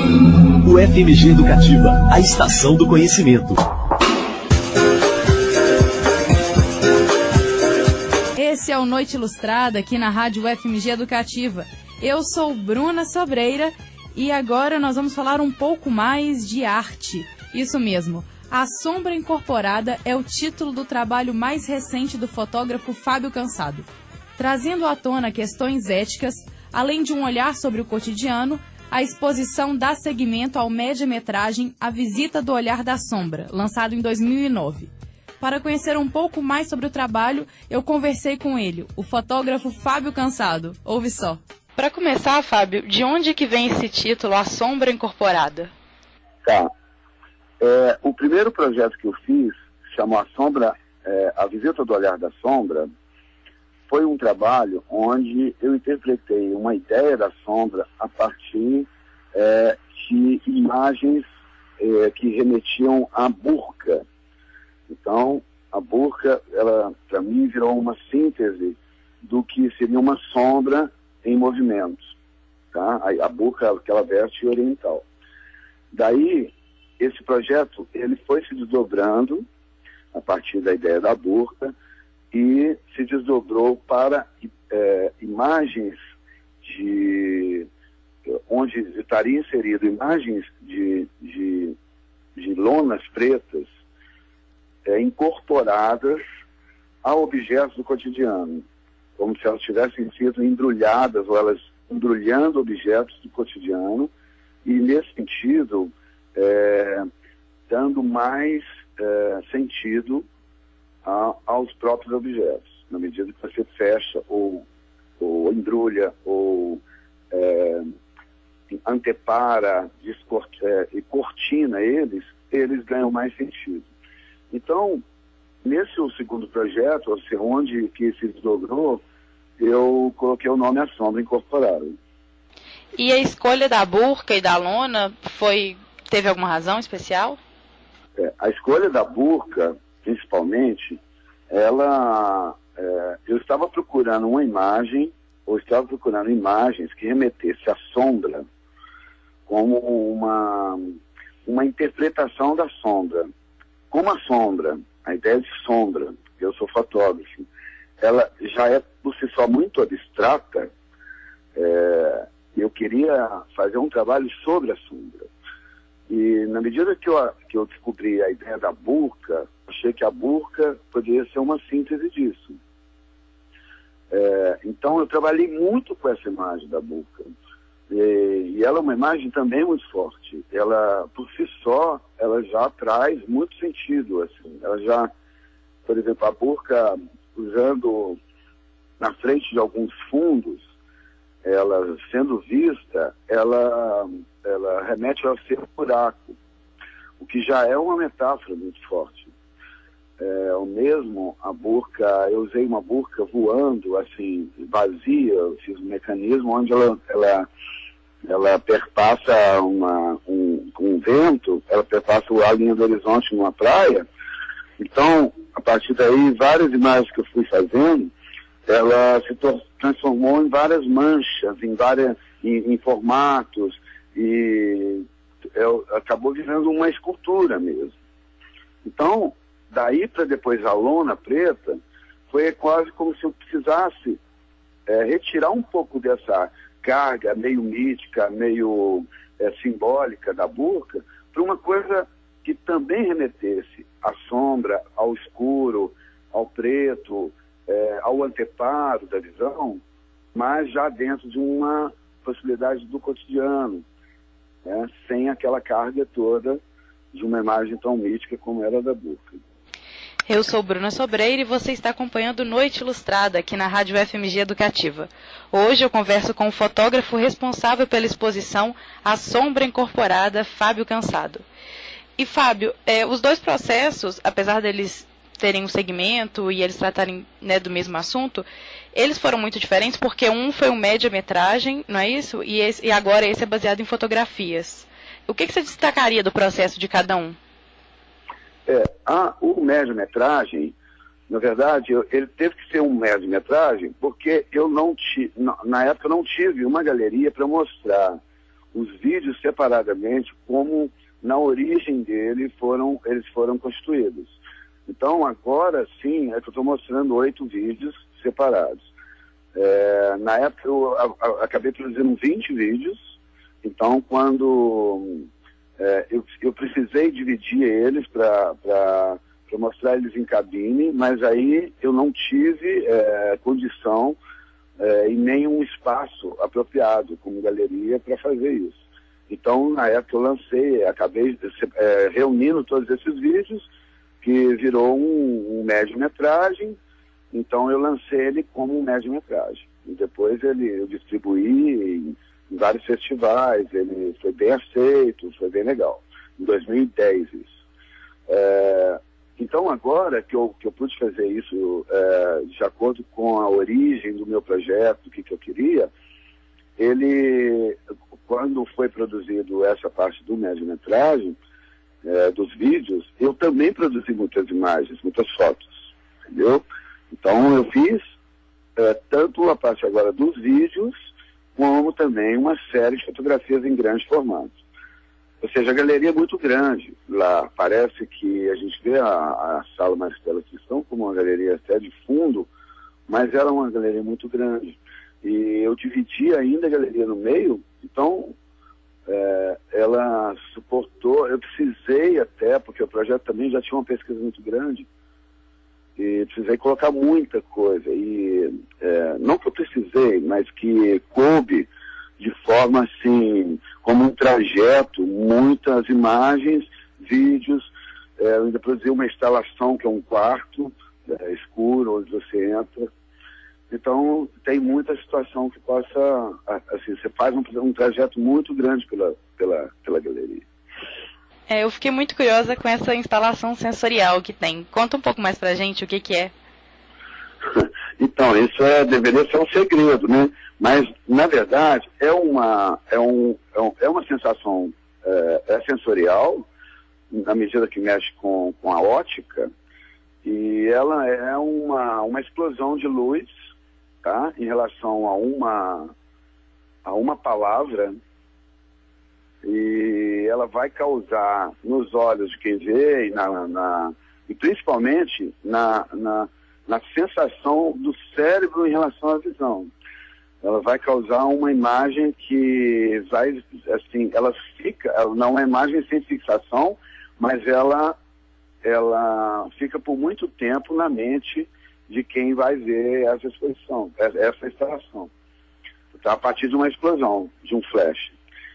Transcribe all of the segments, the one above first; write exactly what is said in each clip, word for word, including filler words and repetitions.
O F M G Educativa, a estação do conhecimento. Esse é o Noite Ilustrada aqui na Rádio F M G Educativa. Eu sou Bruna Sobreira e agora nós vamos falar um pouco mais de arte. Isso mesmo, A Sombra Incorporada é o título do trabalho mais recente do fotógrafo Fábio Cansado. Trazendo à tona questões éticas, além de um olhar sobre o cotidiano, a exposição dá seguimento ao média-metragem A Visita do Olhar da Sombra, lançado em dois mil e nove. Para conhecer um pouco mais sobre o trabalho, eu conversei com ele, o fotógrafo Fábio Cansado. Ouve só. Para começar, Fábio, de onde que vem esse título, A Sombra Incorporada? Tá. É, o primeiro projeto que eu fiz, chamou A Sombra, é, A Visita do Olhar da Sombra, foi um trabalho onde eu interpretei uma ideia da sombra a partir é, de imagens é, que remetiam à burca. Então, a burca, ela, para mim, virou uma síntese do que seria uma sombra em movimento. Tá? A, a burca, aquela veste oriental. Daí, esse projeto, ele foi se desdobrando a partir da ideia da burca, e se desdobrou para é, imagens de onde estaria inserido imagens de, de, de lonas pretas é, incorporadas a objetos do cotidiano, como se elas tivessem sido embrulhadas, ou elas embrulhando objetos do cotidiano, e nesse sentido é, dando mais é, sentido A, aos próprios objetos, na medida que você fecha ou, ou embrulha ou é, antepara descort, é, e cortina eles, eles ganham mais sentido. Então, nesse o segundo projeto, ou seja, onde que se desdobrou, eu coloquei o nome A Sombra Incorporada. E a escolha da burca e da lona foi, teve alguma razão especial? É, a escolha da burca, principalmente, ela, é, eu estava procurando uma imagem, ou estava procurando imagens que remetesse à sombra como uma, uma interpretação da sombra. Como a sombra, a ideia de sombra, eu sou fotógrafo, ela já é por si só muito abstrata, é, eu queria fazer um trabalho sobre a sombra. E na medida que eu, que eu descobri a ideia da burca, achei que a burca poderia ser uma síntese disso. É, então eu trabalhei muito com essa imagem da burca. E, e ela é uma imagem também muito forte. Ela, por si só, ela já traz muito sentido. Assim. Ela já, por exemplo, a burca usando na frente de alguns fundos, ela sendo vista, ela... ela remete ao ser buraco, o que já é uma metáfora muito forte. É, o mesmo, a burca, eu usei uma burca voando, assim, vazia, eu fiz um mecanismo onde ela, ela, ela perpassa uma, um, um vento, ela perpassa a linha do horizonte numa praia. Então, a partir daí, várias imagens que eu fui fazendo, ela se transformou em várias manchas, em, várias, em, em formatos, e é, acabou virando uma escultura mesmo. Então, daí para depois a lona preta, foi quase como se eu precisasse é, retirar um pouco dessa carga meio mítica, meio é, simbólica da burca, para uma coisa que também remetesse à sombra, ao escuro, ao preto, é, ao anteparo da visão, mas já dentro de uma possibilidade do cotidiano. É, sem aquela carga toda de uma imagem tão mítica como era a da burca. Eu sou Bruna Sobreira e você está acompanhando Noite Ilustrada aqui na Rádio F M G Educativa. Hoje eu converso com o fotógrafo responsável pela exposição A Sombra Incorporada, Fábio Cansado. E Fábio, é, os dois processos, apesar deles terem um segmento e eles tratarem, né, do mesmo assunto, eles foram muito diferentes porque um foi um média-metragem, não é isso? E, esse, e agora esse é baseado em fotografias. O que, que você destacaria do processo de cada um? É, a, o média-metragem, na verdade, eu, ele teve que ser um média-metragem porque eu não tive, na época eu não tive uma galeria para mostrar os vídeos separadamente, como na origem dele foram, eles foram constituídos. Então, agora sim, é que eu estou mostrando oito vídeos separados. É, na época, eu a, a, acabei produzindo vinte vídeos. Então, quando é, eu, eu precisei dividir eles para mostrar eles em cabine, mas aí eu não tive é, condição é, e nem um espaço apropriado como galeria para fazer isso. Então, na época eu lancei, acabei é, reunindo todos esses vídeos, que virou um, um média-metragem. Então eu lancei ele como um média-metragem. E depois ele, eu distribuí em, em vários festivais, ele foi bem aceito, foi bem legal. Em dois mil e dez isso. É, então agora que eu, que eu pude fazer isso é, de acordo com a origem do meu projeto, o que, que eu queria, ele, quando foi produzido essa parte do média-metragem, é, dos vídeos, eu também produzi muitas imagens, muitas fotos, entendeu? Então eu fiz é, tanto a parte agora dos vídeos, como também uma série de fotografias em grande formato. Ou seja, a galeria é muito grande lá. Parece que a gente vê a, a sala Maristela Cristão como uma galeria até de fundo, mas ela é uma galeria muito grande. E eu dividi ainda a galeria no meio, então é, ela suportou, eu precisei até, porque o projeto também já tinha uma pesquisa muito grande, e precisei colocar muita coisa. E é, não que eu precisei, mas que coube de forma assim, como um trajeto, muitas imagens, vídeos. É, eu ainda produzi uma instalação que é um quarto é, escuro, onde você entra. Então, tem muita situação que possa, assim, você faz um, um trajeto muito grande pela, pela, pela galeria. É, eu fiquei muito curiosa com essa instalação sensorial que tem. Conta um pouco mais pra gente o que que é. Então, isso é, deveria ser um segredo, né? Mas, na verdade, é uma, é um, é, um, é uma sensação é, é sensorial, na medida que mexe com, com a ótica, e ela é uma, uma explosão de luz, tá? Em relação a uma, a uma palavra, e ela vai causar nos olhos de quem vê, e, na, na, e principalmente na, na, na sensação do cérebro em relação à visão. Ela vai causar uma imagem que vai, assim, ela fica, ela não é uma imagem sem fixação, mas ela, ela fica por muito tempo na mente de quem vai ver essa exposição, essa instalação. Então, a partir de uma explosão, de um flash.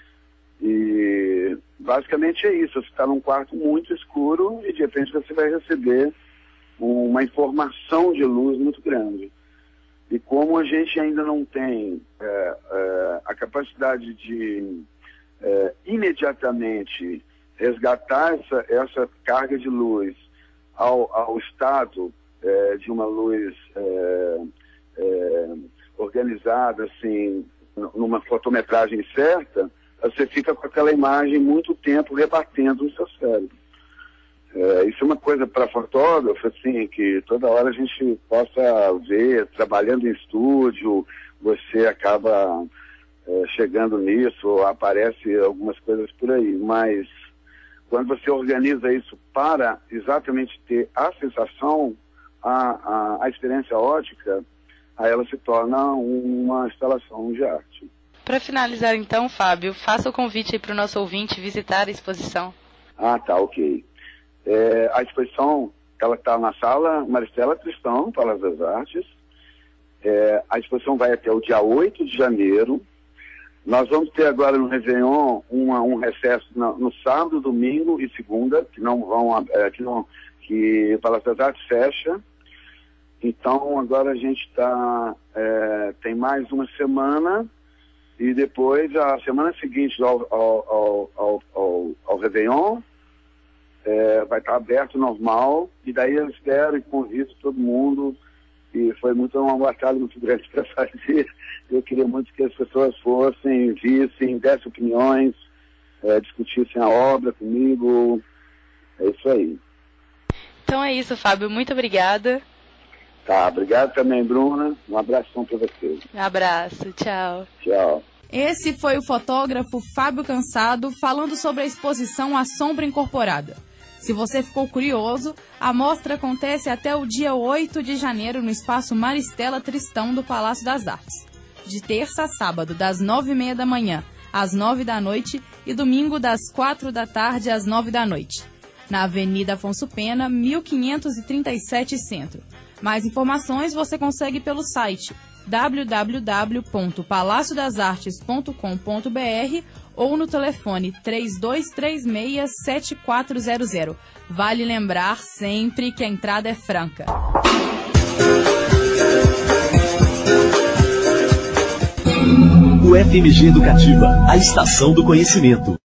E basicamente é isso, você está num quarto muito escuro e de repente você vai receber uma informação de luz muito grande. E como a gente ainda não tem é, é, a capacidade de é, imediatamente resgatar essa, essa carga de luz ao, ao estado é, de uma luz é, é, organizada, assim, numa fotometragem certa, você fica com aquela imagem muito tempo rebatendo no seu cérebro. É, isso é uma coisa para fotógrafo, assim, que toda hora a gente possa ver, trabalhando em estúdio, você acaba é, chegando nisso, aparece algumas coisas por aí, mas quando você organiza isso para exatamente ter a sensação, a, a, a experiência ótica, aí ela se torna uma instalação de arte. Para finalizar então, Fábio, faça o convite para o nosso ouvinte visitar a exposição. Ah, tá, ok. É, a exposição, ela está na sala Maristela Cristão, Palácio das Artes. É, a exposição vai até o dia oito de janeiro. Nós vamos ter agora no Réveillon uma, um recesso no, no sábado, domingo e segunda, que não vão, é, que, não, que o Palácio das Artes fecha. Então agora a gente tá, é, tem mais uma semana. E depois, a semana seguinte ao, ao, ao, ao, ao, ao Réveillon, é, vai estar aberto normal, e daí eu espero e convido todo mundo, e foi muito uma batalha muito grande para fazer. Eu queria muito que as pessoas fossem, vissem, dessem opiniões, é, discutissem a obra comigo. É isso aí. Então é isso, Fábio. Muito obrigada. Tá, obrigado também, Bruna. Um abração para você. Um abraço. Tchau. Tchau. Esse foi o fotógrafo Fábio Cansado falando sobre a exposição A Sombra Incorporada. Se você ficou curioso, a mostra acontece até o dia oito de janeiro no Espaço Maristela Tristão do Palácio das Artes. De terça a sábado, das nove e meia da manhã às nove da noite e domingo das quatro da tarde às nove da noite. Na Avenida Afonso Pena, mil quinhentos e trinta e sete Centro. Mais informações você consegue pelo site w w w ponto palácio das artes ponto com ponto b r ou no telefone três dois três seis, sete quatro zero zero. Vale lembrar sempre que a entrada é franca. O F M G Educativa, a estação do conhecimento.